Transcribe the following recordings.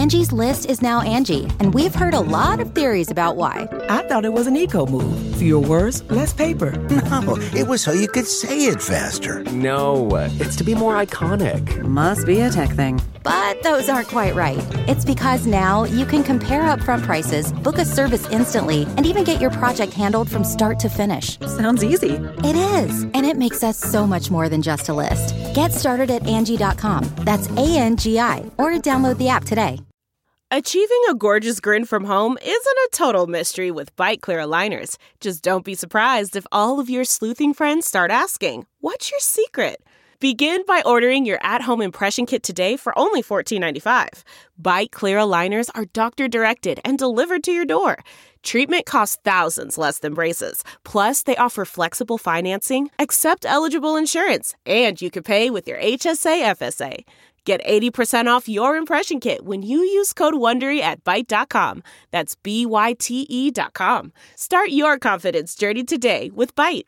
Angie's List is now Angie, and we've heard a lot of theories about why. I thought it was an eco move. Fewer words, less paper. No, it was so you could say it faster. No, it's to be more iconic. Must be a tech thing. But those aren't quite right. It's because now you can compare upfront prices, book a service instantly, and even get your project handled from start to finish. Sounds easy. It is, and it makes us so much more than just a list. Get started at Angie.com. That's ANGI, or download the app today. Achieving a gorgeous grin from home isn't a total mystery with Byte Clear aligners. Just don't be surprised if all of your sleuthing friends start asking, "What's your secret?" Begin by ordering your at-home impression kit today for only $14.95. Byte Clear aligners are doctor-directed and delivered to your door. Treatment costs thousands less than braces. Plus, they offer flexible financing, accept eligible insurance, and you can pay with your HSA FSA. Get 80% off your impression kit when you use code WONDERY at Byte.com. That's BYTE.com. Start your confidence journey today with Byte.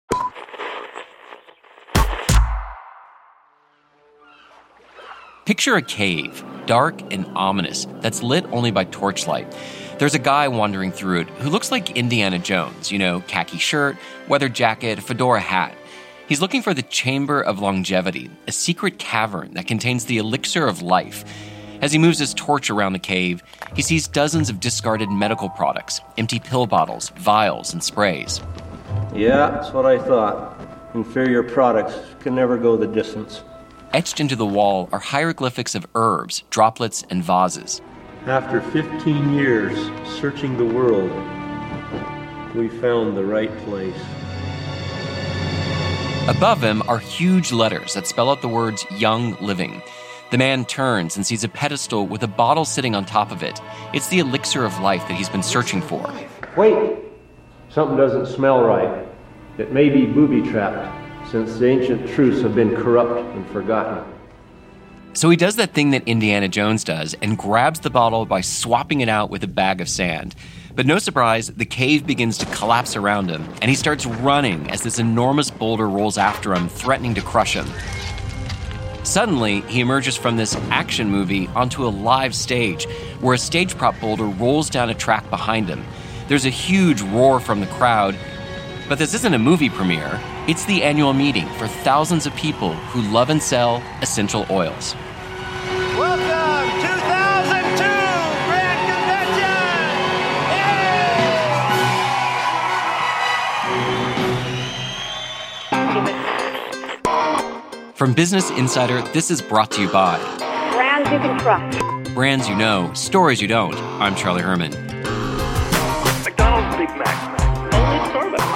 Picture a cave, dark and ominous, that's lit only by torchlight. There's a guy wandering through it who looks like Indiana Jones, khaki shirt, weather jacket, fedora hat. He's looking for the Chamber of Longevity, a secret cavern that contains the elixir of life. As he moves his torch around the cave, he sees dozens of discarded medical products, empty pill bottles, vials, and sprays. Yeah, that's what I thought. Inferior products can never go the distance. Etched into the wall are hieroglyphics of herbs, droplets, and vases. After 15 years searching the world, we found the right place. Above him are huge letters that spell out the words Young Living. The man turns and sees a pedestal with a bottle sitting on top of it. It's the elixir of life that he's been searching for. Wait! Something doesn't smell right. It may be booby-trapped, since the ancient truths have been corrupt and forgotten. So he does that thing that Indiana Jones does and grabs the bottle by swapping it out with a bag of sand. But no surprise, the cave begins to collapse around him, and he starts running as this enormous boulder rolls after him, threatening to crush him. Suddenly, he emerges from this action movie onto a live stage, where a stage prop boulder rolls down a track behind him. There's a huge roar from the crowd, but this isn't a movie premiere. It's the annual meeting for thousands of people who love and sell essential oils. Welcome, 2002 Grand Convention! From Business Insider, this is brought to you by Brands you can trust. Brands you know, stories you don't. I'm Charlie Herman. McDonald's Big Mac. Only Starbucks.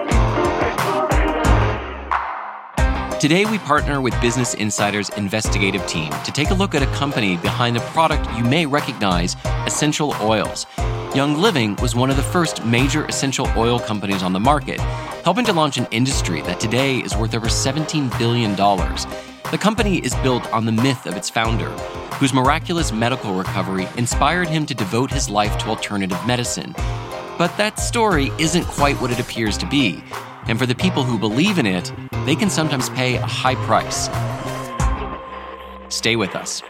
Today, we partner with Business Insider's investigative team to take a look at a company behind a product you may recognize, Essential Oils. Young Living was one of the first major essential oil companies on the market, helping to launch an industry that today is worth over $17 billion. The company is built on the myth of its founder, whose miraculous medical recovery inspired him to devote his life to alternative medicine. But that story isn't quite what it appears to be. And for the people who believe in it, they can sometimes pay a high price. Stay with us.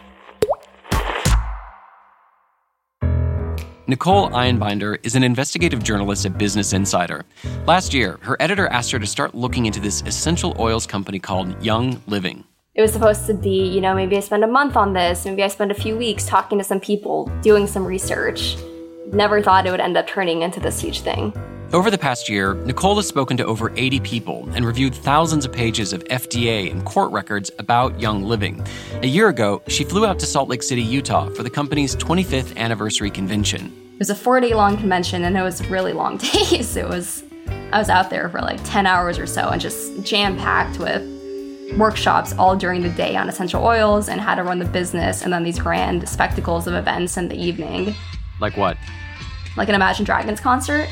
Nicole Einbinder is an investigative journalist at Business Insider. Last year, her editor asked her to start looking into this essential oils company called Young Living. It was supposed to be, maybe I spend a month on this, maybe I spend a few weeks talking to some people, doing some research. Never thought it would end up turning into this huge thing. Over the past year, Nicole has spoken to over 80 people and reviewed thousands of pages of FDA and court records about Young Living. A year ago, she flew out to Salt Lake City, Utah for the company's 25th anniversary convention. It was a 4-day-long convention, and it was really long days. I was out there for like 10 hours or so and just jam-packed with workshops all during the day on essential oils and how to run the business, and then these grand spectacles of events in the evening. Like what? Like an Imagine Dragons concert.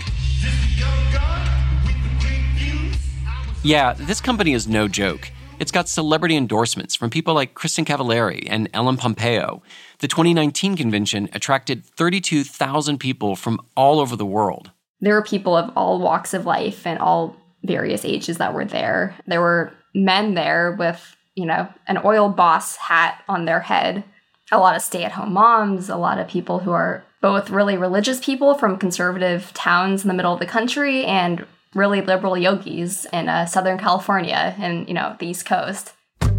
Yeah, this company is no joke. It's got celebrity endorsements from people like Kristen Cavallari and Ellen Pompeo. The 2019 convention attracted 32,000 people from all over the world. There were people of all walks of life and all various ages that were there. There were men there with, an oil boss hat on their head, a lot of stay-at-home moms, a lot of people who are both really religious people from conservative towns in the middle of the country and really liberal yogis in Southern California and, the East Coast.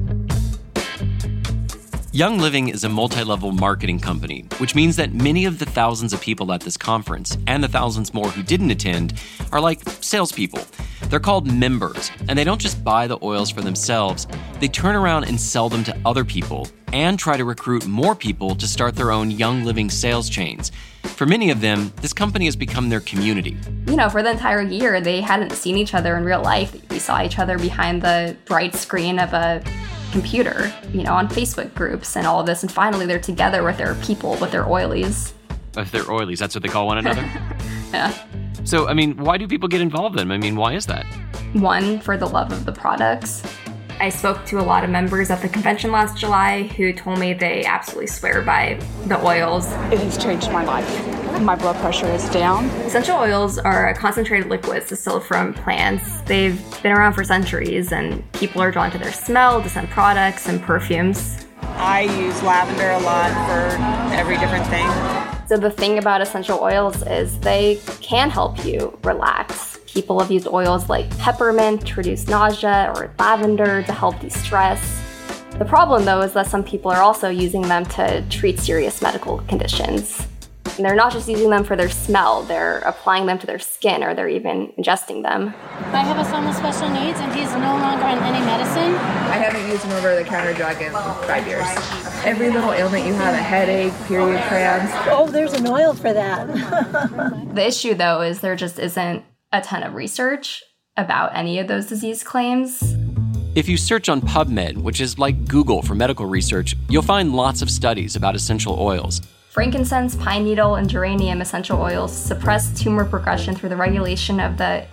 Young Living is a multi-level marketing company, which means that many of the thousands of people at this conference, and the thousands more who didn't attend, are like salespeople. They're called members, and they don't just buy the oils for themselves, they turn around and sell them to other people, and try to recruit more people to start their own Young Living sales chains. For many of them, this company has become their community. For the entire year, they hadn't seen each other in real life. We saw each other behind the bright screen of a computer, on Facebook groups and all of this. And finally, they're together with their people, with their oilies. If they're oilies, that's what they call one another? Yeah. So, why do people get involved in them? Why is that? One, for the love of the products. I spoke to a lot of members at the convention last July who told me they absolutely swear by the oils. It has changed my life. My blood pressure is down. Essential oils are concentrated liquids distilled from plants. They've been around for centuries, and people are drawn to their smell, to scent products, and perfumes. I use lavender a lot for every different thing. So the thing about essential oils is they can help you relax. People have used oils like peppermint to reduce nausea or lavender to help de-stress. The problem, though, is that some people are also using them to treat serious medical conditions. And they're not just using them for their smell, they're applying them to their skin, or they're even ingesting them. I have a son with special needs, and he's no longer on any medicine. I haven't used an over-the-counter drug in 5 years. Every little ailment you have, a headache, period cramps. Oh, there's an oil for that. The issue, though, is there just isn't a ton of research about any of those disease claims. If you search on PubMed, which is like Google for medical research, you'll find lots of studies about essential oils. Frankincense, pine needle, and geranium essential oils suppress tumor progression through the regulation of the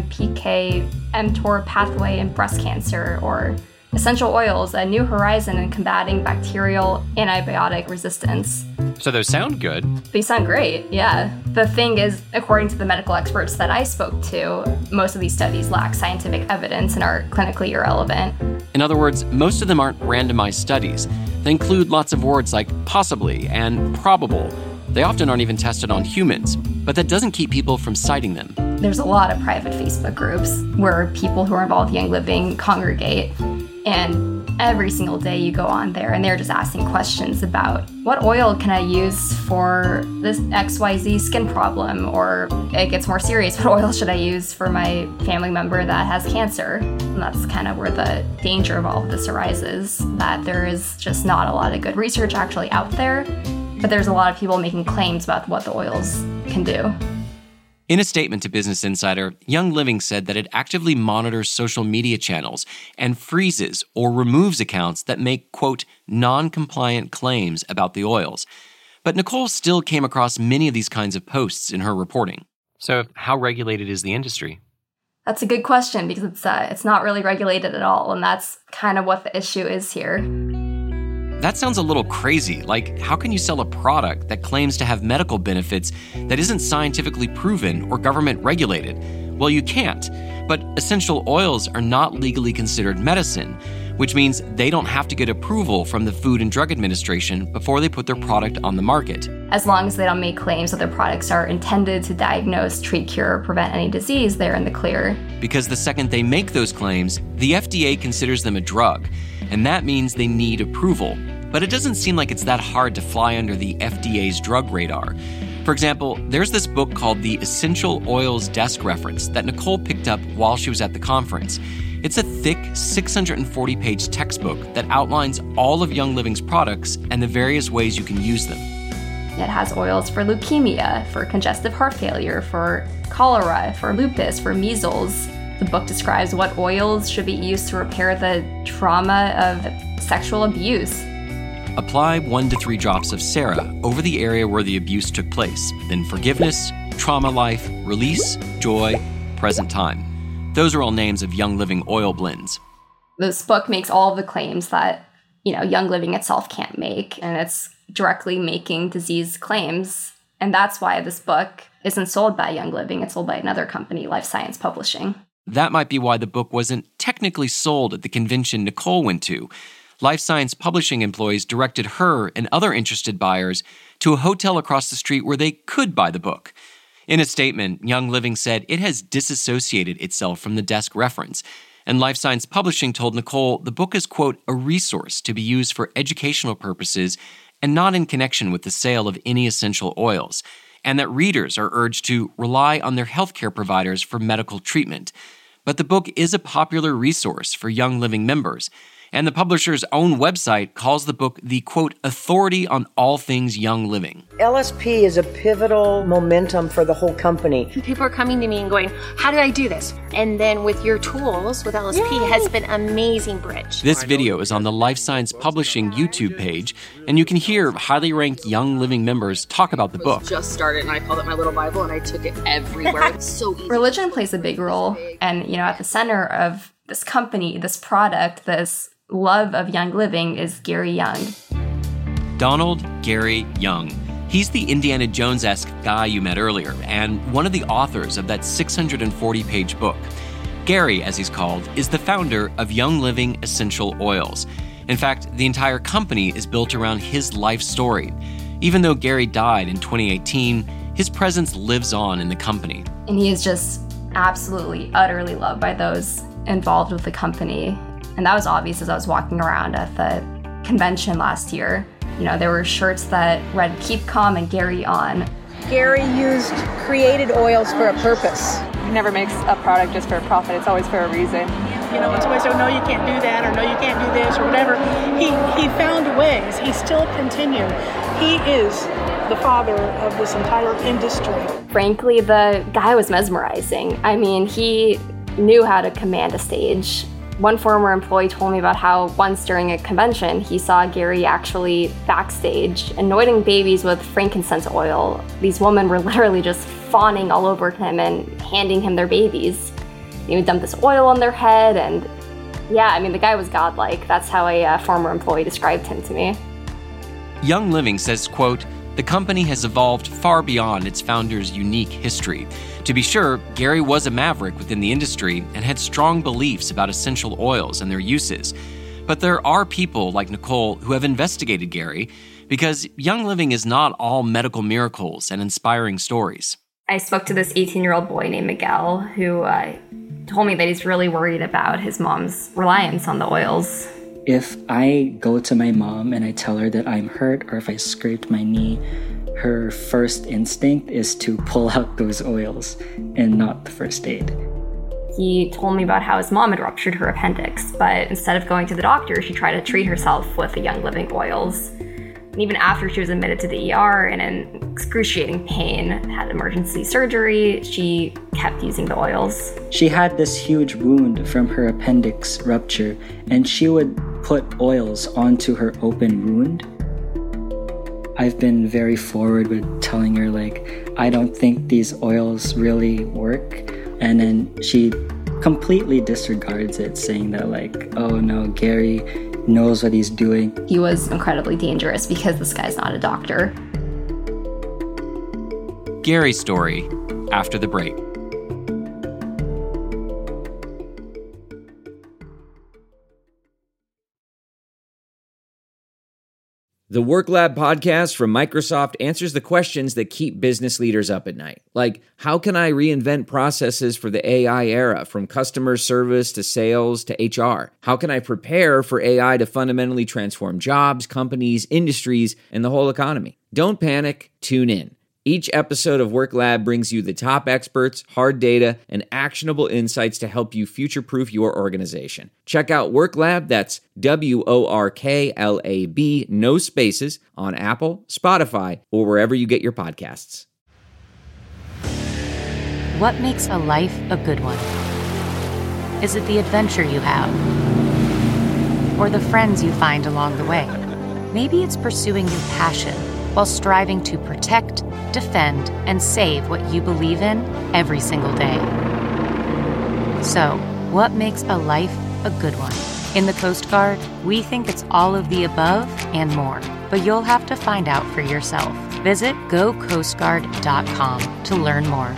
AMPK-mTOR pathway in breast cancer, or essential oils, a new horizon in combating bacterial antibiotic resistance. So those sound good. They sound great, yeah. The thing is, according to the medical experts that I spoke to, most of these studies lack scientific evidence and are clinically irrelevant. In other words, most of them aren't randomized studies. They include lots of words like possibly and probable. They often aren't even tested on humans, but that doesn't keep people from citing them. There's a lot of private Facebook groups where people who are involved in Young Living congregate, and every single day you go on there and they're just asking questions about what oil can I use for this XYZ skin problem, or it gets more serious, what oil should I use for my family member that has cancer? And that's kind of where the danger of all of this arises, that there is just not a lot of good research actually out there, but there's a lot of people making claims about what the oils can do. In a statement to Business Insider, Young Living said that it actively monitors social media channels and freezes or removes accounts that make, quote, non-compliant claims about the oils. But Nicole still came across many of these kinds of posts in her reporting. So how regulated is the industry? That's a good question, because it's not really regulated at all, and that's kind of what the issue is here. That sounds a little crazy. Like, how can you sell a product that claims to have medical benefits that isn't scientifically proven or government regulated? Well, you can't. But essential oils are not legally considered medicine, which means they don't have to get approval from the Food and Drug Administration before they put their product on the market. As long as they don't make claims that their products are intended to diagnose, treat, cure, or prevent any disease, they're in the clear. Because the second they make those claims, the FDA considers them a drug, and that means they need approval. But it doesn't seem like it's that hard to fly under the FDA's drug radar. For example, there's this book called The Essential Oils Desk Reference that Nicole picked up while she was at the conference. It's a thick 640-page textbook that outlines all of Young Living's products and the various ways you can use them. It has oils for leukemia, for congestive heart failure, for cholera, for lupus, for measles. The book describes what oils should be used to repair the trauma of sexual abuse. Apply 1 to 3 drops of Sera over the area where the abuse took place. Then forgiveness, trauma life, release, joy, present time. Those are all names of Young Living oil blends. This book makes all of the claims that, Young Living itself can't make, and it's directly making disease claims. And that's why this book isn't sold by Young Living. It's sold by another company, Life Science Publishing. That might be why the book wasn't technically sold at the convention Nicole went to. Life Science Publishing employees directed her and other interested buyers to a hotel across the street where they could buy the book. In a statement, Young Living said it has disassociated itself from the desk reference, and Life Science Publishing told Nicole the book is, quote, a resource to be used for educational purposes and not in connection with the sale of any essential oils, and that readers are urged to rely on their healthcare providers for medical treatment. But the book is a popular resource for Young Living members, and the publisher's own website calls the book the, quote, authority on all things Young Living. LSP is a pivotal momentum for the whole company. People are coming to me and going, how do I do this? And then with your tools, with LSP, has been an amazing bridge. This video is on the Life Science Publishing YouTube page, and you can hear highly ranked Young Living members talk about the book. Just started, and I called it my little Bible, and I took it everywhere. It's so easy. Religion plays a big role, and at the center of this company, this product, this love of Young Living is Gary Young. Donald Gary Young. He's the Indiana Jones-esque guy you met earlier, and one of the authors of that 640-page book. Gary, as he's called, is the founder of Young Living Essential Oils. In fact, the entire company is built around his life story. Even though Gary died in 2018, his presence lives on in the company. And he is just absolutely, utterly loved by those involved with the company. And that was obvious as I was walking around at the convention last year. There were shirts that read "Keep Calm" and "Gary On." Gary created oils for a purpose. He never makes a product just for a profit. It's always for a reason. When somebody said, no, you can't do that, or no, you can't do this, or whatever, he found ways. He still continued. He is the father of this entire industry. Frankly, the guy was mesmerizing. He knew how to command a stage. One former employee told me about how once during a convention, he saw Gary actually backstage anointing babies with frankincense oil. These women were literally just fawning all over him and handing him their babies. He would dump this oil on their head, and the guy was godlike. That's how a former employee described him to me. Young Living says, quote, the company has evolved far beyond its founder's unique history. To be sure, Gary was a maverick within the industry and had strong beliefs about essential oils and their uses. But there are people like Nicole who have investigated Gary because Young Living is not all medical miracles and inspiring stories. I spoke to this 18-year-old boy named Miguel who told me that he's really worried about his mom's reliance on the oils. If I go to my mom and I tell her that I'm hurt or if I scraped my knee, her first instinct is to pull out those oils and not the first aid. He told me about how his mom had ruptured her appendix, but instead of going to the doctor, she tried to treat herself with the Young Living oils. And even after she was admitted to the ER and in excruciating pain, had emergency surgery, she kept using the oils. She had this huge wound from her appendix rupture, and she would put oils onto her open wound. I've been very forward with telling her, I don't think these oils really work. And then she completely disregards it, saying that, oh no, Gary knows what he's doing. He was incredibly dangerous because this guy's not a doctor. Gary's story after the break. The Work Lab podcast from Microsoft answers the questions that keep business leaders up at night. Like, how can I reinvent processes for the AI era, from customer service to sales to HR? How can I prepare for AI to fundamentally transform jobs, companies, industries, and the whole economy? Don't panic, tune in. Each episode of Work Lab brings you the top experts, hard data, and actionable insights to help you future-proof your organization. Check out Work Lab, that's WORKLAB, no spaces, on Apple, Spotify, or wherever you get your podcasts. What makes a life a good one? Is it the adventure you have? Or the friends you find along the way? Maybe it's pursuing your passion while striving to protect, defend, and save what you believe in every single day. So, what makes a life a good one? In the Coast Guard, we think it's all of the above and more, but you'll have to find out for yourself. Visit gocoastguard.com to learn more.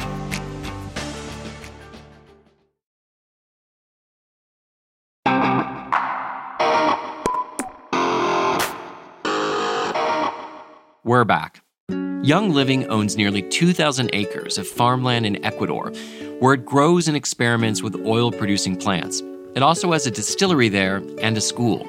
We're back. Young Living owns nearly 2,000 acres of farmland in Ecuador, where it grows and experiments with oil-producing plants. It also has a distillery there and a school.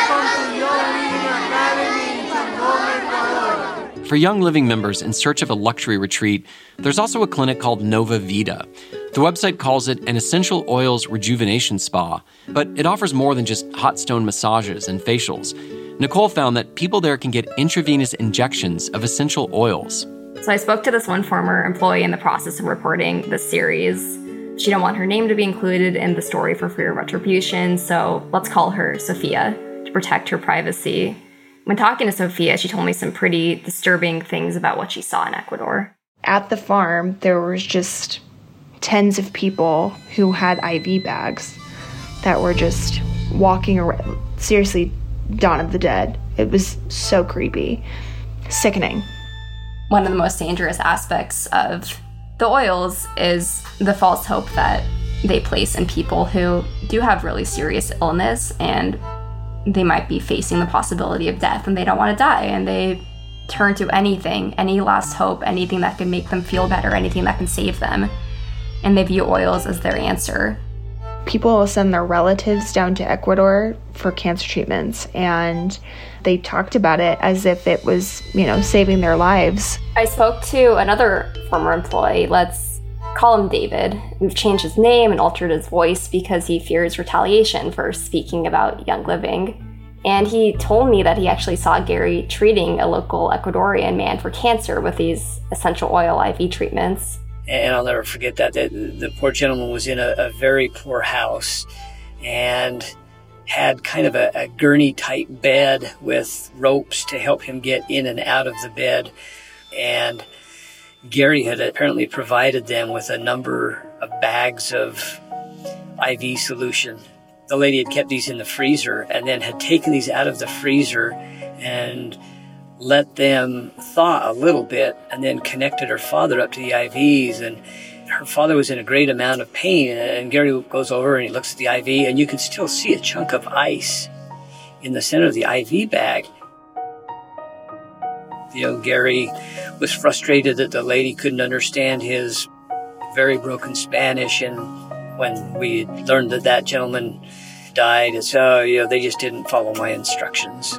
For Young Living members in search of a luxury retreat, there's also a clinic called Nova Vida. The website calls it an essential oils rejuvenation spa, but it offers more than just hot stone massages and facials. Nicole found that people there can get intravenous injections of essential oils. So I spoke to this one former employee in the process of reporting this series. She didn't want her name to be included in the story for fear of retribution, so let's call her Sophia to protect her privacy. When talking to Sophia, she told me some pretty disturbing things about what she saw in Ecuador. At the farm, there was just tens of people who had IV bags that were just walking around. Seriously, Dawn of the Dead. It was so creepy. Sickening. One of the most dangerous aspects of the oils is the false hope that they place in people who do have really serious illness and they might be facing the possibility of death and they don't want to die, and they turn to anything, any last hope, anything that can make them feel better, anything that can save them, and they view oils as their answer. People will send their relatives down to Ecuador for cancer treatments, and they talked about it as if it was, saving their lives. I spoke to another former employee, let's call him David. We've changed his name and altered his voice because he fears retaliation for speaking about Young Living. And he told me that he actually saw Gary treating a local Ecuadorian man for cancer with these essential oil IV treatments. And I'll never forget that the poor gentleman was in a very poor house and had kind of a gurney-type bed with ropes to help him get in and out of the bed. And Gary had apparently provided them with a number of bags of IV solution. The lady had kept these in the freezer and then had taken these out of the freezer and let them thaw a little bit and then connected her father up to the IVs. And her father was in a great amount of pain. And Gary goes over and he looks at the IV, and you can still see a chunk of ice in the center of the IV bag. Gary was frustrated that the lady couldn't understand his very broken Spanish. And when we learned that gentleman died, it's, they just didn't follow my instructions.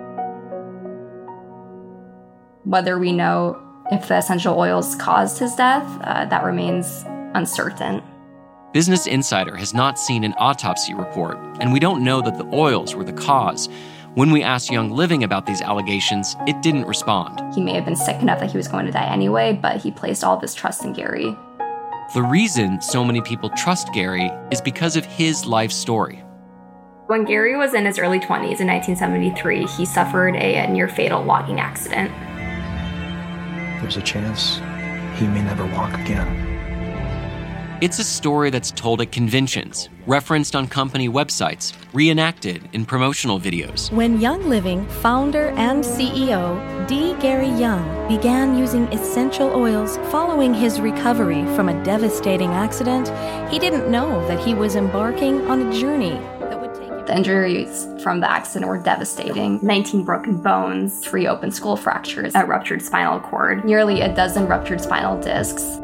Whether we know if the essential oils caused his death, that remains uncertain. Business Insider has not seen an autopsy report, and we don't know that the oils were the cause. When we asked Young Living about these allegations, it didn't respond. He may have been sick enough that he was going to die anyway, but he placed all of his trust in Gary. The reason so many people trust Gary is because of his life story. When Gary was in his early 20s in 1973, he suffered a near-fatal logging accident. There's a chance he may never walk again. It's a story that's told at conventions, referenced on company websites, reenacted in promotional videos. When Young Living founder and CEO D. Gary Young began using essential oils following his recovery from a devastating accident, he didn't know that he was embarking on a journey. The injuries from the accident were devastating. 19 broken bones, 3 open skull fractures, a ruptured spinal cord, nearly a dozen ruptured spinal discs.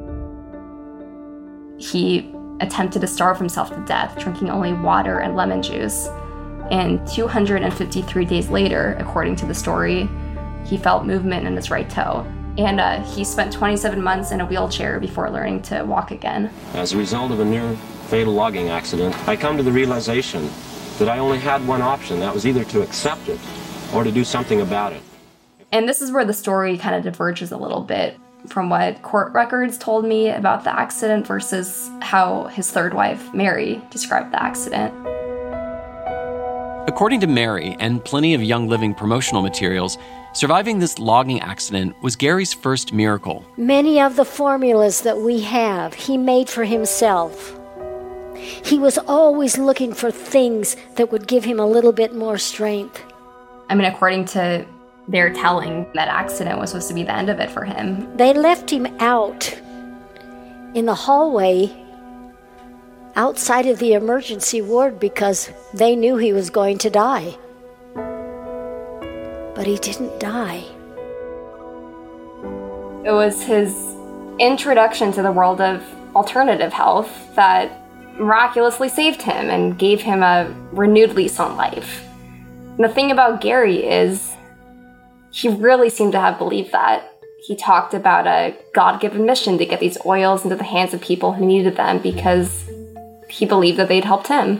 He attempted to starve himself to death, drinking only water and lemon juice. And 253 days later, according to the story, he felt movement in his right toe. And he spent 27 months in a wheelchair before learning to walk again. As a result of a near-fatal logging accident, I come to the realization that I only had one option. That was either to accept it or to do something about it. And this is where the story kind of diverges a little bit from what court records told me about the accident versus how his third wife, Mary, described the accident. According to Mary and plenty of Young Living promotional materials, surviving this logging accident was Gary's first miracle. Many of the formulas that we have, he made for himself. He was always looking for things that would give him a little bit more strength. I mean, according to their telling, that accident was supposed to be the end of it for him. They left him out in the hallway outside of the emergency ward because they knew he was going to die. But he didn't die. It was his introduction to the world of alternative health that miraculously saved him and gave him a renewed lease on life. And the thing about Gary is he really seemed to have believed that. He talked about a God-given mission to get these oils into the hands of people who needed them because he believed that they'd helped him.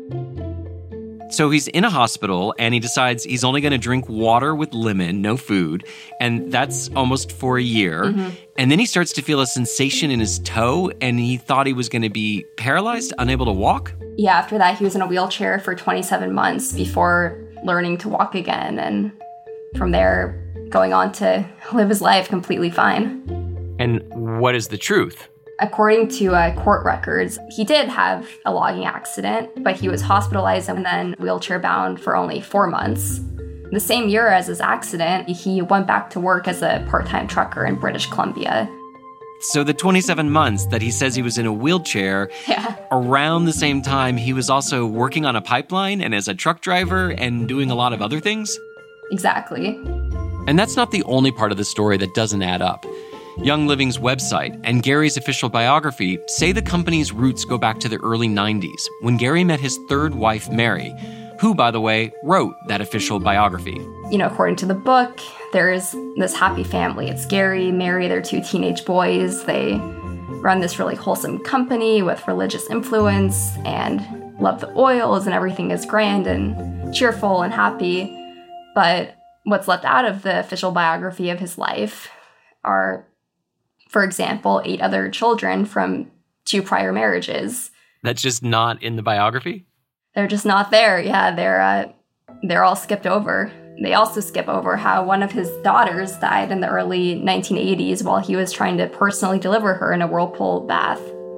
So he's in a hospital, and he decides he's only going to drink water with lemon, no food, and that's almost for a year. Mm-hmm. And then he starts to feel a sensation in his toe, and he thought he was going to be paralyzed, unable to walk? Yeah, after that, he was in a wheelchair for 27 months before learning to walk again, and from there, going on to live his life completely fine. And what is the truth? According to court records, he did have a logging accident, but he was hospitalized and then wheelchair-bound for only 4 months. The same year as his accident, he went back to work as a part-time trucker in British Columbia. So the 27 months that he says he was in a wheelchair, around the same time, he was also working on a pipeline and as a truck driver and doing a lot of other things? Exactly. And that's not the only part of the story that doesn't add up. Young Living's website and Gary's official biography say the company's roots go back to the early 90s, when Gary met his third wife, Mary, who, by the way, wrote that official biography. You know, according to the book, there's this happy family. It's Gary, Mary, their 2 teenage boys. They run this really wholesome company with religious influence and love the oils, and everything is grand and cheerful and happy. But what's left out of the official biography of his life are, for example, 8 other children from 2 prior marriages. That's just not in the biography? They're just not there. Yeah, they're all skipped over. They also skip over how one of his daughters died in the early 1980s while he was trying to personally deliver her in a whirlpool bath.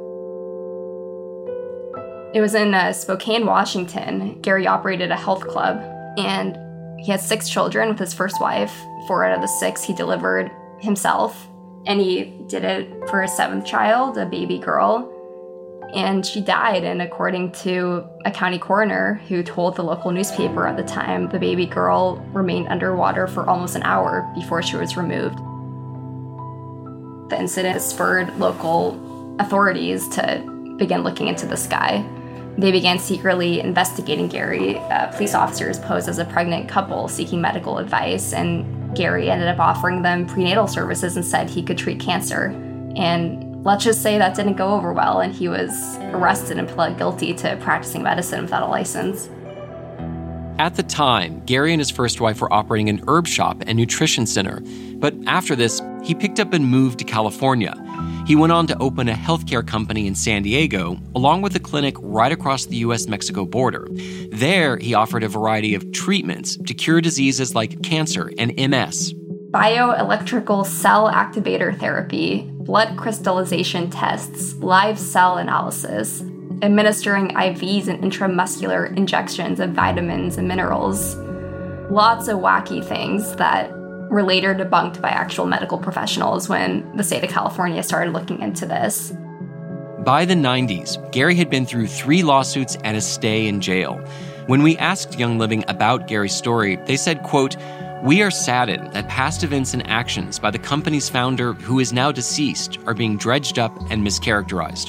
It was in Spokane, Washington. Gary operated a health club, and he had 6 children with his first wife. 4 out of the 6 he delivered himself. And he did it for his 7th child, a baby girl. And she died, and according to a county coroner who told the local newspaper at the time, the baby girl remained underwater for almost an hour before she was removed. The incident spurred local authorities to begin looking into this guy. They began secretly investigating Gary. Police officers posed as a pregnant couple seeking medical advice, and Gary ended up offering them prenatal services and said he could treat cancer. And let's just say that didn't go over well, and he was arrested and pled guilty to practicing medicine without a license. At the time, Gary and his first wife were operating an herb shop and nutrition center. But after this, he picked up and moved to California. He went on to open a healthcare company in San Diego, along with a clinic right across the U.S.-Mexico border. There, he offered a variety of treatments to cure diseases like cancer and MS. Bioelectrical cell activator therapy, blood crystallization tests, live cell analysis, administering IVs and intramuscular injections of vitamins and minerals. Lots of wacky things that were later debunked by actual medical professionals when the state of California started looking into this. By the 90s, Gary had been through 3 lawsuits and a stay in jail. When we asked Young Living about Gary's story, they said, quote, "We are saddened that past events and actions by the company's founder, who is now deceased, are being dredged up and mischaracterized."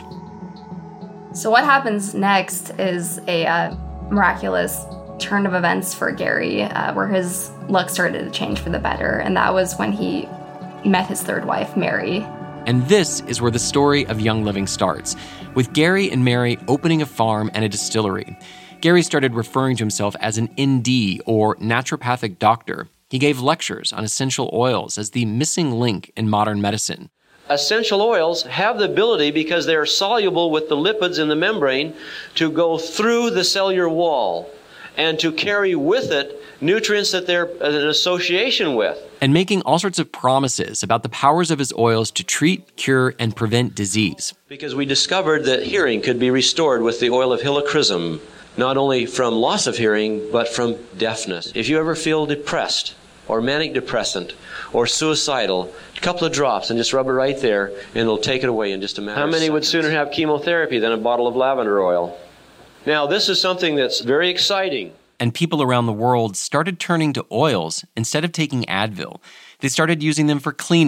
So what happens next is a miraculous turn of events for Gary, where his luck started to change for the better, and that was when he met his third wife, Mary. And this is where the story of Young Living starts, with Gary and Mary opening a farm and a distillery. Gary started referring to himself as an ND, or naturopathic doctor. He gave lectures on essential oils as the missing link in modern medicine. Essential oils have the ability, because they are soluble with the lipids in the membrane, to go through the cellular wall and to carry with it nutrients that they're in association with. And making all sorts of promises about the powers of his oils to treat, cure, and prevent disease. Because we discovered that hearing could be restored with the oil of helichrysum, not only from loss of hearing, but from deafness. If you ever feel depressed, or manic depressant, or suicidal, a couple of drops and just rub it right there, and it'll take it away in just a matter of seconds. How many would sooner have chemotherapy than a bottle of lavender oil? Now, this is something that's very exciting. And people around the world started turning to oils instead of taking Advil. They started using them for cleaning,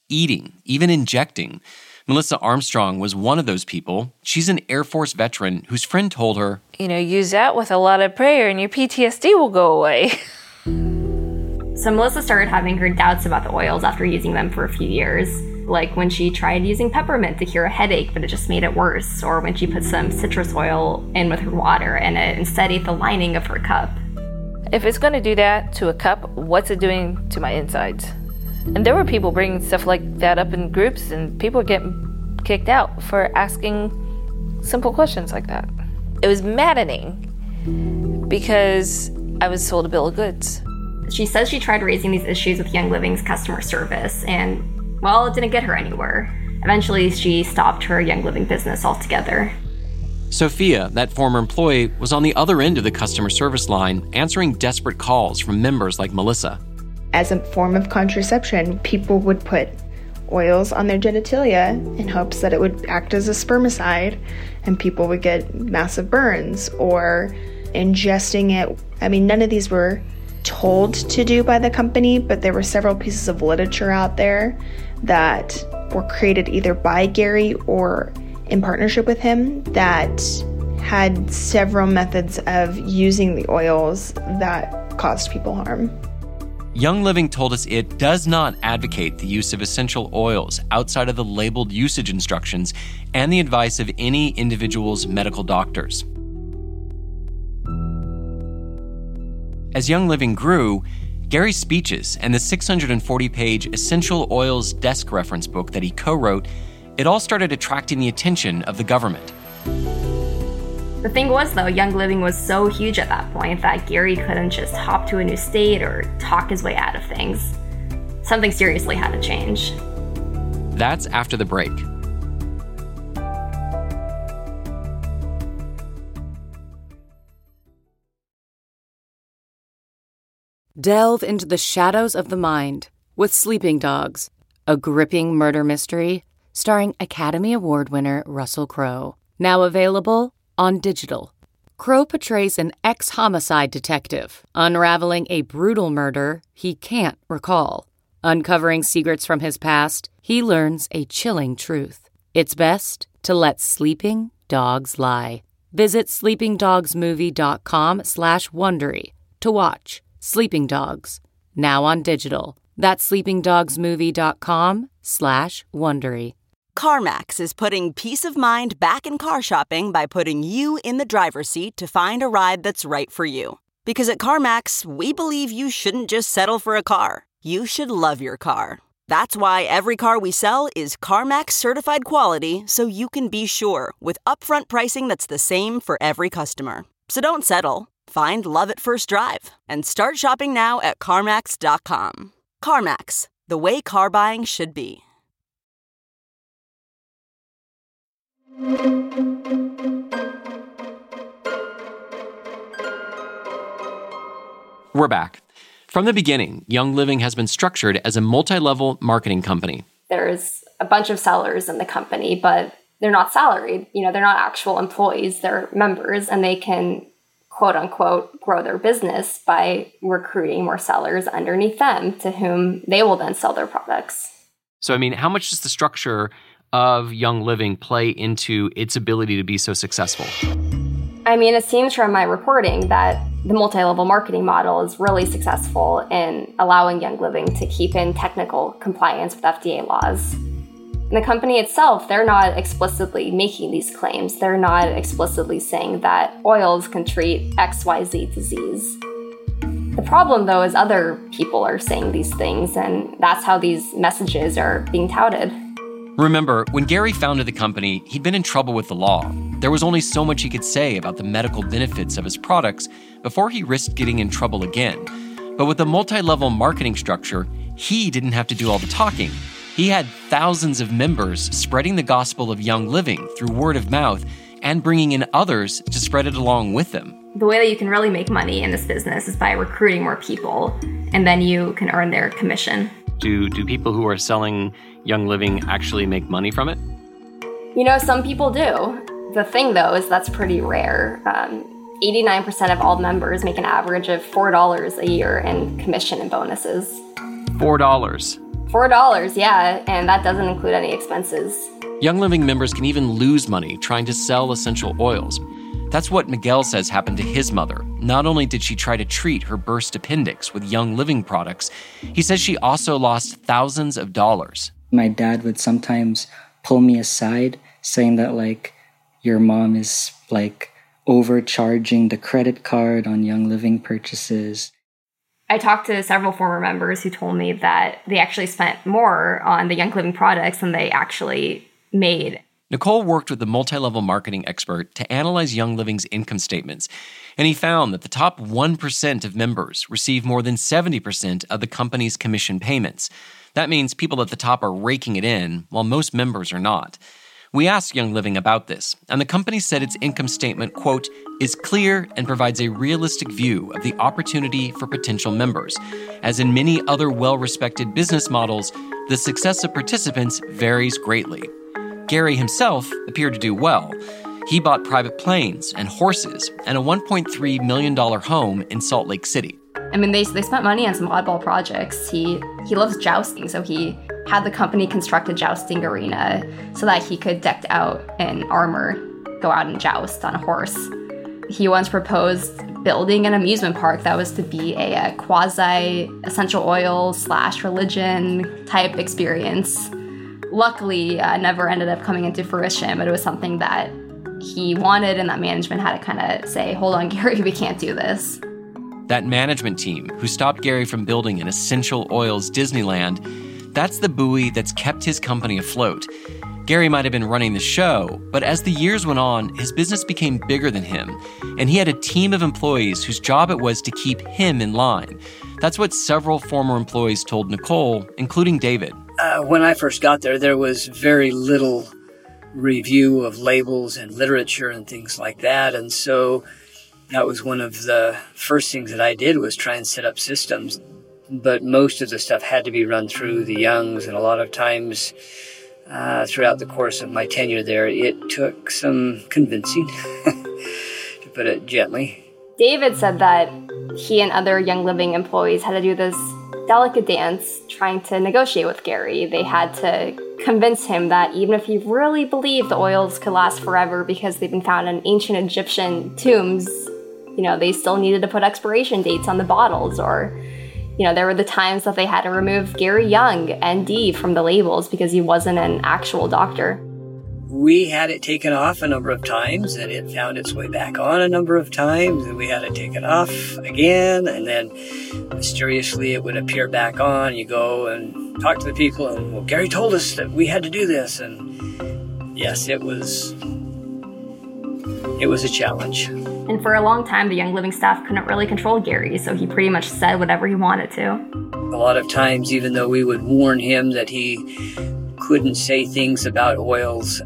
eating, even injecting. Melissa Armstrong was one of those people. She's an Air Force veteran whose friend told her, use that with a lot of prayer and your PTSD will go away. So Melissa started having her doubts about the oils after using them for a few years. Like when she tried using peppermint to cure a headache, but it just made it worse. Or when she put some citrus oil in with her water and it instead ate the lining of her cup. If it's going to do that to a cup, what's it doing to my insides? And there were people bringing stuff like that up in groups, and people were getting kicked out for asking simple questions like that. It was maddening because I was sold a bill of goods. She says she tried raising these issues with Young Living's customer service, and, well, it didn't get her anywhere. Eventually, she stopped her Young Living business altogether. Sophia, that former employee, was on the other end of the customer service line, answering desperate calls from members like Melissa. As a form of contraception, people would put oils on their genitalia in hopes that it would act as a spermicide, and people would get massive burns, or ingesting it. I mean, none of these were told to do by the company, but there were several pieces of literature out there that were created either by Gary or in partnership with him that had several methods of using the oils that caused people harm. Young Living told us it does not advocate the use of essential oils outside of the labeled usage instructions and the advice of any individual's medical doctors. As Young Living grew, Gary's speeches and the 640-page Essential Oils Desk Reference book that he co-wrote, it all started attracting the attention of the government. The thing was, though, Young Living was so huge at that point that Gary couldn't just hop to a new state or talk his way out of things. Something seriously had to change. That's after the break. Delve into the shadows of the mind with Sleeping Dogs, a gripping murder mystery starring Academy Award winner Russell Crowe. Now available on digital. Crowe portrays an ex-homicide detective unraveling a brutal murder he can't recall. Uncovering secrets from his past, he learns a chilling truth. It's best to let sleeping dogs lie. Visit sleepingdogsmovie.com/Wondery to watch Sleeping Dogs, now on digital. That's sleepingdogsmovie.com/Wondery. CarMax is putting peace of mind back in car shopping by putting you in the driver's seat to find a ride that's right for you. Because at CarMax, we believe you shouldn't just settle for a car. You should love your car. That's why every car we sell is CarMax certified quality, so you can be sure with upfront pricing that's the same for every customer. So don't settle. Find love at first drive and start shopping now at CarMax.com. CarMax, the way car buying should be. We're back. From the beginning, Young Living has been structured as a multi-level marketing company. There's a bunch of sellers in the company, but they're not salaried. They're not actual employees. They're members, and they can, quote unquote, grow their business by recruiting more sellers underneath them to whom they will then sell their products. So, how much does the structure of Young Living play into its ability to be so successful? It seems from my reporting that the multi-level marketing model is really successful in allowing Young Living to keep in technical compliance with FDA laws. And the company itself, they're not explicitly making these claims. They're not explicitly saying that oils can treat XYZ disease. The problem, though, is other people are saying these things, and that's how these messages are being touted. Remember, when Gary founded the company, he'd been in trouble with the law. There was only so much he could say about the medical benefits of his products before he risked getting in trouble again. But with the multi-level marketing structure, he didn't have to do all the talking. He had thousands of members spreading the gospel of Young Living through word of mouth and bringing in others to spread it along with them. The way that you can really make money in this business is by recruiting more people, and then you can earn their commission. Do people who are selling Young Living actually make money from it? Some people do. The thing, though, is that's pretty rare. 89% of all members make an average of $4 a year in commission and bonuses. $4. $4, yeah, and that doesn't include any expenses. Young Living members can even lose money trying to sell essential oils. That's what Miguel says happened to his mother. Not only did she try to treat her burst appendix with Young Living products, he says she also lost thousands of dollars. My dad would sometimes pull me aside saying that, like, your mom is, like, overcharging the credit card on Young Living purchases. I talked to several former members who told me that they actually spent more on the Young Living products than they actually made. Nicole worked with the multi-level marketing expert to analyze Young Living's income statements, and he found that the top 1% of members receive more than 70% of the company's commission payments. That means people at the top are raking it in, while most members are not. We asked Young Living about this, and the company said its income statement, quote, is clear and provides a realistic view of the opportunity for potential members. As in many other well-respected business models, the success of participants varies greatly. Gary himself appeared to do well. He bought private planes and horses and a $1.3 million home in Salt Lake City. I mean, they spent money on some oddball projects. He loves jousting, so he had the company construct a jousting arena so that he could, decked out in armor, go out and joust on a horse. He once proposed building an amusement park that was to be a quasi-essential oil / religion type experience. Luckily, never ended up coming into fruition, but it was something that he wanted, and that management had to kind of say, hold on, Gary, we can't do this. That management team who stopped Gary from building an essential oils Disneyland, that's the buoy that's kept his company afloat. Gary might have been running the show, but as the years went on, his business became bigger than him, and he had a team of employees whose job it was to keep him in line. That's what several former employees told Nicole, including David. When I first got there, there was very little review of labels and literature and things like that. And so that was one of the first things that I did, was try and set up systems. But most of the stuff had to be run through the Youngs. And a lot of times throughout the course of my tenure there, it took some convincing, to put it gently. David said that he and other Young Living employees had to do this delicate dance trying to negotiate with Gary. They had to convince him that even if he really believed the oils could last forever because they've been found in ancient Egyptian tombs, they still needed to put expiration dates on the bottles. Or, there were the times that they had to remove Gary Young, ND, from the labels because he wasn't an actual doctor. We had it taken off a number of times, and it found its way back on a number of times, and we had to take it off again, and then mysteriously it would appear back on. You go and talk to the people, and, well, Gary told us that we had to do this, and yes, it was a challenge. And for a long time, the Young Living staff couldn't really control Gary, so he pretty much said whatever he wanted to. A lot of times, even though we would warn him that he couldn't say things about oils,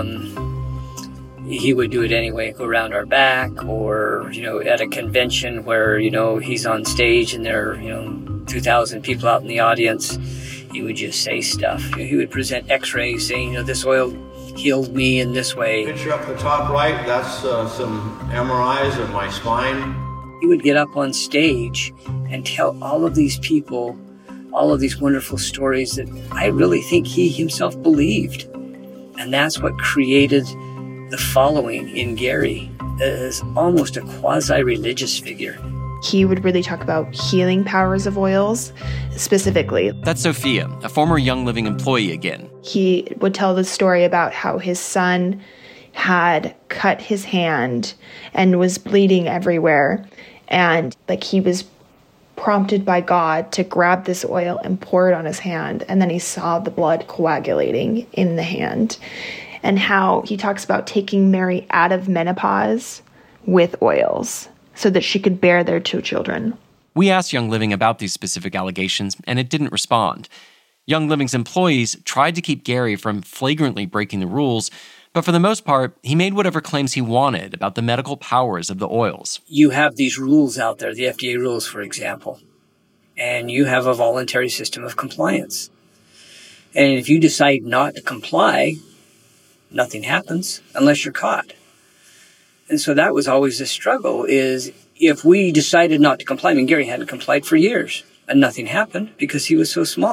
he would do it anyway, go around our back, or, at a convention where, he's on stage and there are, 2,000 people out in the audience, he would just say stuff. He would present x-rays saying, this oil healed me in this way. Picture up the top right, that's some MRIs of my spine. He would get up on stage and tell all of these people all of these wonderful stories that I really think he himself believed. And that's what created the following in Gary as almost a quasi-religious figure. He would really talk about healing powers of oils specifically. That's Sophia, a former Young Living employee again. He would tell the story about how his son had cut his hand and was bleeding everywhere. And he was prompted by God to grab this oil and pour it on his hand. And then he saw the blood coagulating in the hand. And how he talks about taking Mary out of menopause with oils so that she could bear their 2 children. We asked Young Living about these specific allegations, and it didn't respond. Young Living's employees tried to keep Gary from flagrantly breaking the rules, but for the most part, he made whatever claims he wanted about the medical powers of the oils. You have these rules out there, the FDA rules, for example, and you have a voluntary system of compliance. And if you decide not to comply, nothing happens unless you're caught. And so that was always the struggle, is if we decided not to comply, Gary hadn't complied for years, and nothing happened because he was so small.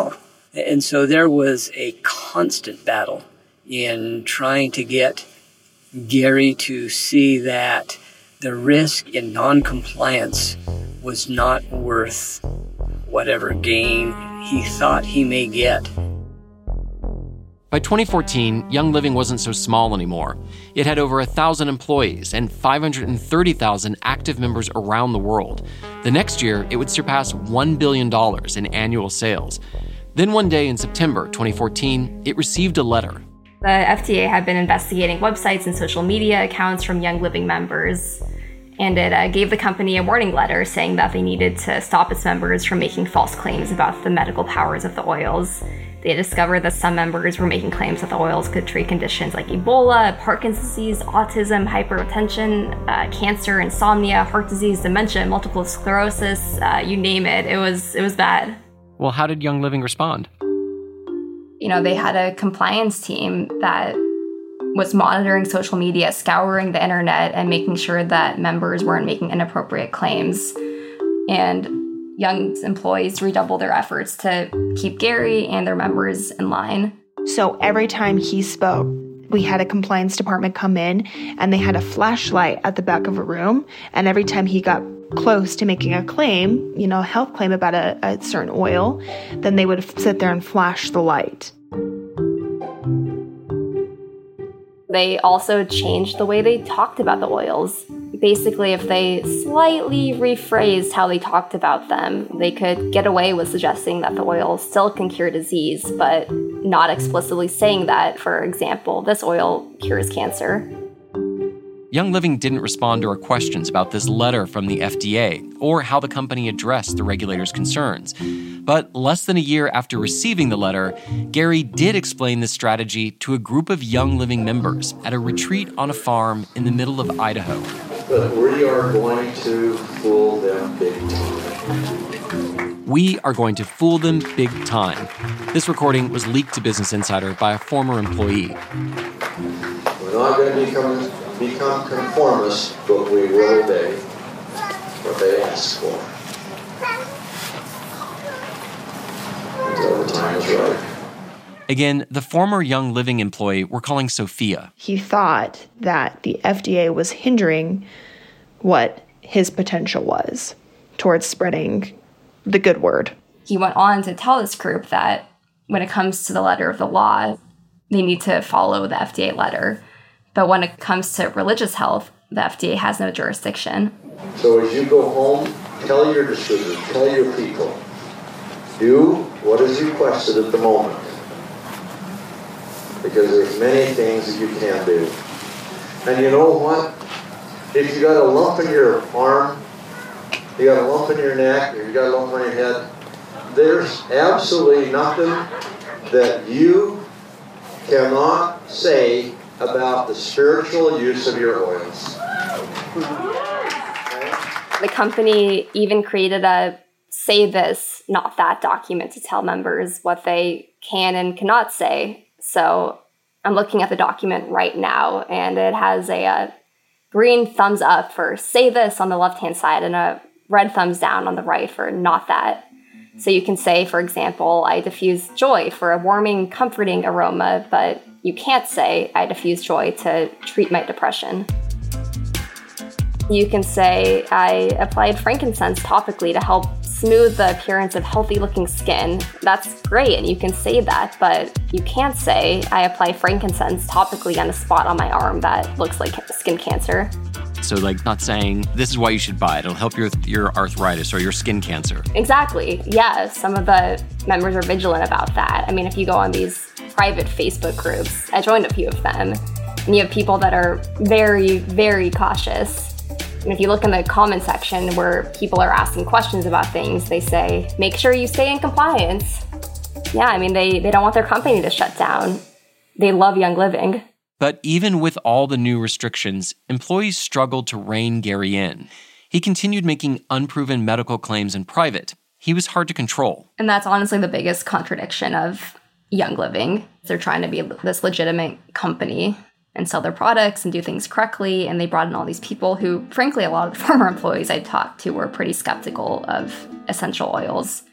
And so there was a constant battle in trying to get Gary to see that the risk in non-compliance was not worth whatever gain he thought he may get. By 2014, Young Living wasn't so small anymore. It had over 1,000 employees and 530,000 active members around the world. The next year, it would surpass $1 billion in annual sales. Then one day in September 2014, it received a letter. The FDA had been investigating websites and social media accounts from Young Living members, and it gave the company a warning letter saying that they needed to stop its members from making false claims about the medical powers of the oils. They discovered that some members were making claims that the oils could treat conditions like Ebola, Parkinson's disease, autism, hypertension, cancer, insomnia, heart disease, dementia, multiple sclerosis, you name it. It was bad. Well, how did Young Living respond? They had a compliance team that was monitoring social media, scouring the internet, and making sure that members weren't making inappropriate claims. And Young's employees redoubled their efforts to keep Gary and their members in line. So every time he spoke, we had a compliance department come in, and they had a flashlight at the back of a room. And every time he got close to making a claim, a health claim about a certain oil, then they would sit there and flash the light. They also changed the way they talked about the oils. Basically, if they slightly rephrased how they talked about them, they could get away with suggesting that the oil still can cure disease, but not explicitly saying that, for example, this oil cures cancer. Young Living didn't respond to our questions about this letter from the FDA or how the company addressed the regulator's concerns. But less than a year after receiving the letter, Gary did explain this strategy to a group of Young Living members at a retreat on a farm in the middle of Idaho. But we are going to fool them big time. We are going to fool them big time. This recording was leaked to Business Insider by a former employee. We're not going to become conformists, but we will obey what they ask for until the time is right. Again, the former Young Living employee we're calling Sophia. He thought that the FDA was hindering what his potential was towards spreading the good word. He went on to tell this group that when it comes to the letter of the law, they need to follow the FDA letter. But when it comes to religious health, the FDA has no jurisdiction. So as you go home, tell your distributors, tell your people, do what is requested at the moment. Because there's many things that you can do. And you know what? If you got a lump in your arm, you got a lump in your neck, or you got a lump on your head, there's absolutely nothing that you cannot say about the spiritual use of your oils. The company even created a say this, not that document to tell members what they can and cannot say. So I'm looking at the document right now, and it has a green thumbs up for say this on the left-hand side and a red thumbs down on the right for not that. So you can say, for example, I diffuse joy for a warming, comforting aroma, but you can't say, I diffuse joy to treat my depression. You can say, I applied frankincense topically to help smooth the appearance of healthy-looking skin. That's great, and you can say that, but you can't say, I apply frankincense topically on a spot on my arm that looks like skin cancer. So, not saying, this is why you should buy it. It'll help your arthritis or your skin cancer. Exactly. Yeah, some of the members are vigilant about that. I mean, if you go on these private Facebook groups, I joined a few of them, and you have people that are very, very cautious. And if you look in the comment section where people are asking questions about things, they say, make sure you stay in compliance. Yeah, I mean, they don't want their company to shut down. They love Young Living. But even with all the new restrictions, employees struggled to rein Gary in. He continued making unproven medical claims in private. He was hard to control. And that's honestly the biggest contradiction of Young Living. They're trying to be this legitimate company and sell their products and do things correctly. And they brought in all these people who, frankly, a lot of the former employees I talked to were pretty skeptical of essential oils.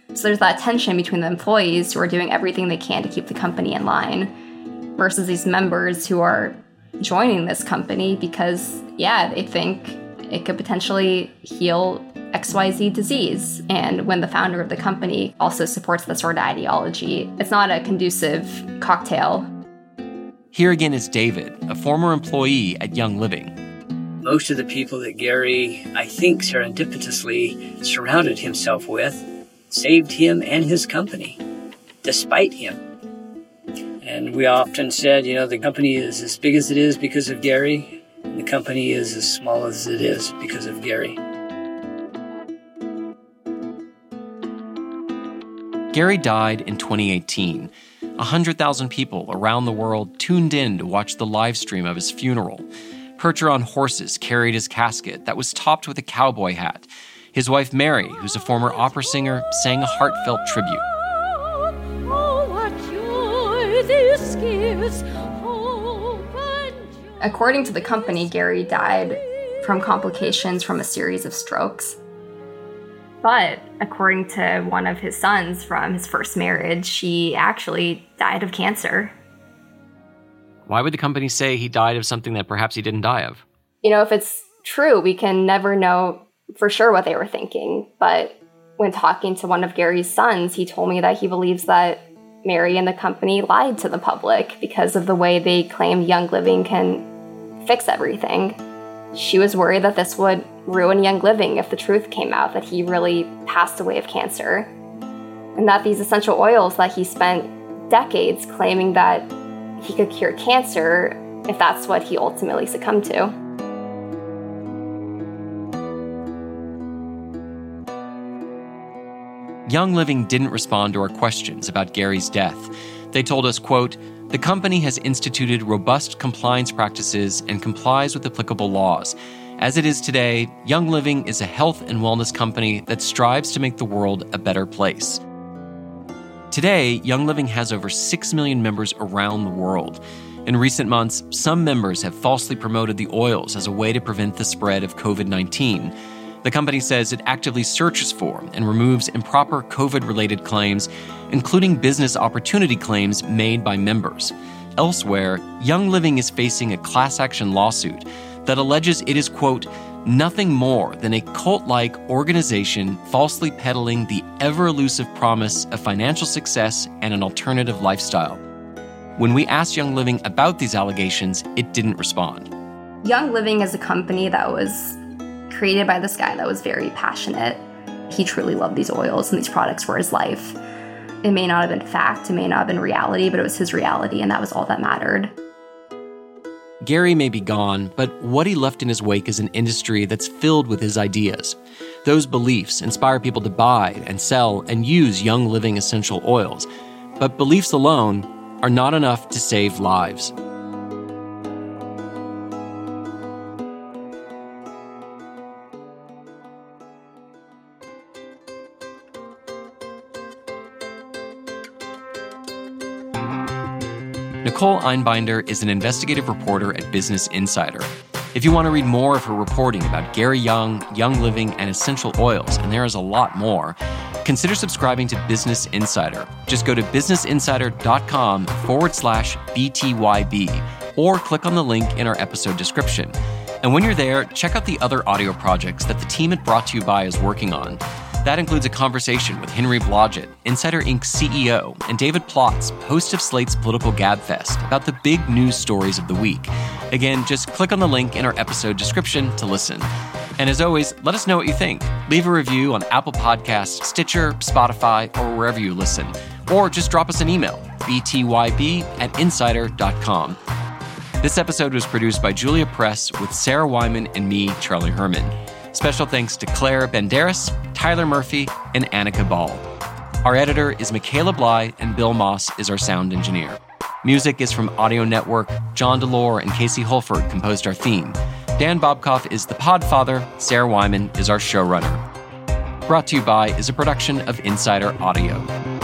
So there's that tension between the employees who are doing everything they can to keep the company in line versus these members who are joining this company because, they think it could potentially heal XYZ disease. And when the founder of the company also supports this sort of ideology, it's not a conducive cocktail. Here again is David, a former employee at Young Living. Most of the people that Gary, I think, serendipitously surrounded himself with saved him and his company, despite him. And we often said, the company is as big as it is because of Gary, and the company is as small as it is because of Gary. Gary died in 2018. 100,000 people around the world tuned in to watch the live stream of his funeral. Percher on horses carried his casket that was topped with a cowboy hat. His wife Mary, who's a former opera singer, sang a heartfelt tribute. Oh, what joy this gives, According to the company, Gary died from complications from a series of strokes. But according to one of his sons from his first marriage, she actually died of cancer. Why would the company say he died of something that perhaps he didn't die of? If it's true, we can never know for sure what they were thinking. But when talking to one of Gary's sons, he told me that he believes that Mary and the company lied to the public because of the way they claim Young Living can fix everything. She was worried that this would ruin Young Living if the truth came out that he really passed away of cancer. And that these essential oils that he spent decades claiming that he could cure cancer, if that's what he ultimately succumbed to. Young Living didn't respond to our questions about Gary's death. They told us, quote, "The company has instituted robust compliance practices and complies with applicable laws. As it is today, Young Living is a health and wellness company that strives to make the world a better place." Today, Young Living has over 6 million members around the world. In recent months, some members have falsely promoted the oils as a way to prevent the spread of COVID-19. The company says it actively searches for and removes improper COVID-related claims, including business opportunity claims made by members. Elsewhere, Young Living is facing a class action lawsuit that alleges it is, quote, "nothing more than a cult-like organization falsely peddling the ever-elusive promise of financial success and an alternative lifestyle." When we asked Young Living about these allegations, it didn't respond. Young Living is a company that was created by this guy that was very passionate. He truly loved these oils, and these products were his life. It may not have been fact, it may not have been reality, but it was his reality, and that was all that mattered. Gary may be gone, but what he left in his wake is an industry that's filled with his ideas. Those beliefs inspire people to buy and sell and use Young Living essential oils. But beliefs alone are not enough to save lives. Nicole Einbinder is an investigative reporter at Business Insider. If you want to read more of her reporting about Gary Young, Young Living, and essential oils, and there is a lot more, consider subscribing to Business Insider. Just go to businessinsider.com/BTYB or click on the link in our episode description. And when you're there, check out the other audio projects that the team at Brought to You By is working on. That includes a conversation with Henry Blodgett, Insider Inc.'s CEO, and David Plotz, host of Slate's Political Gabfest, about the big news stories of the week. Again, just click on the link in our episode description to listen. And as always, let us know what you think. Leave a review on Apple Podcasts, Stitcher, Spotify, or wherever you listen. Or just drop us an email, btyb@insider.com. This episode was produced by Julia Press with Sarah Wyman and me, Charlie Herman. Special thanks to Claire Banderas, Tyler Murphy, and Annika Ball. Our editor is Michaela Bly, and Bill Moss is our sound engineer. Music is from Audio Network. John DeLore and Casey Holford composed our theme. Dan Bobkoff is the podfather. Sarah Wyman is our showrunner. Brought to You By is a production of Insider Audio.